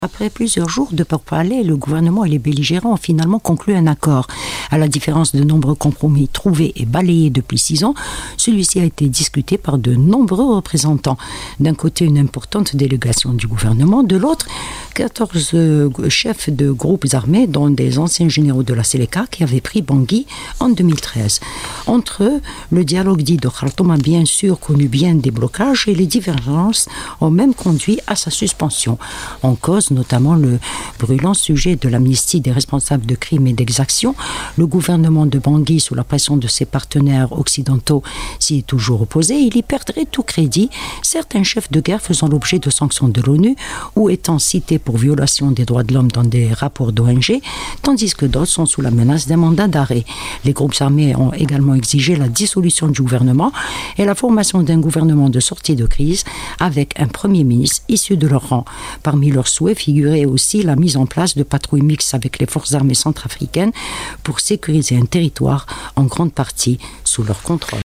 Après plusieurs jours de pourparlers, le gouvernement et les belligérants ont finalement conclu un accord. À la différence de nombreux compromis trouvés et balayés depuis 6 ans, celui-ci a été discuté par de nombreux représentants. D'un côté, une importante délégation du gouvernement, de l'autre, 14 chefs de groupes armés, dont des anciens généraux de la Seleka qui avaient pris Bangui en 2013. Entre eux, le dialogue dit de Khartoum a bien sûr connu bien des blocages et les divergences ont même conduit à sa suspension. En cause, notamment le brûlant sujet de l'amnistie des responsables de crimes et d'exactions. Le gouvernement de Bangui, sous la pression de ses partenaires occidentaux, s'y est toujours opposé. Il y perdrait tout crédit. Certains chefs de guerre faisant l'objet de sanctions de l'ONU ou étant cités pour violation des droits de l'homme dans des rapports d'ONG, tandis que d'autres sont sous la menace d'un mandat d'arrêt. Les groupes armés ont également exigé la dissolution du gouvernement et la formation d'un gouvernement de sortie de crise avec un premier ministre issu de leur rang. Parmi leurs souhaits figurait aussi la mise en place de patrouilles mixtes avec les forces armées centrafricaines pour sécuriser un territoire en grande partie sous leur contrôle.